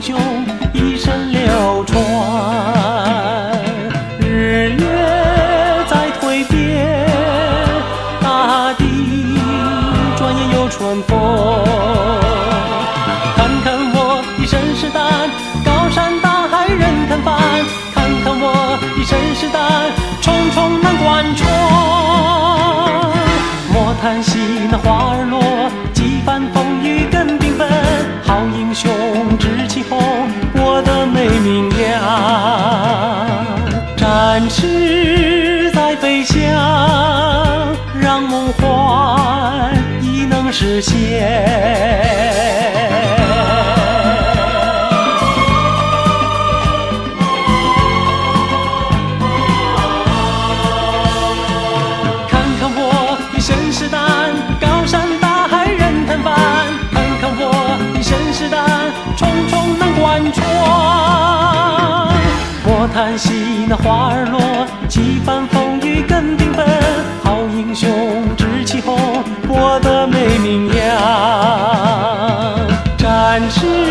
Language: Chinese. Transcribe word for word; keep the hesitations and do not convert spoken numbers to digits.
雄一身流传。日月在蜕变，大地转眼又春风。看看我一身是胆，高山大海任看帆。看看我一身是胆，重重难关穿。莫叹息那花儿落，几番风雨更缤纷。好英雄志气宏，我的美名扬。展翅在飞翔，让梦幻亦能实现。莫叹息那花儿落，几番风雨更缤纷。好英雄志气宏，我的美名扬。展翅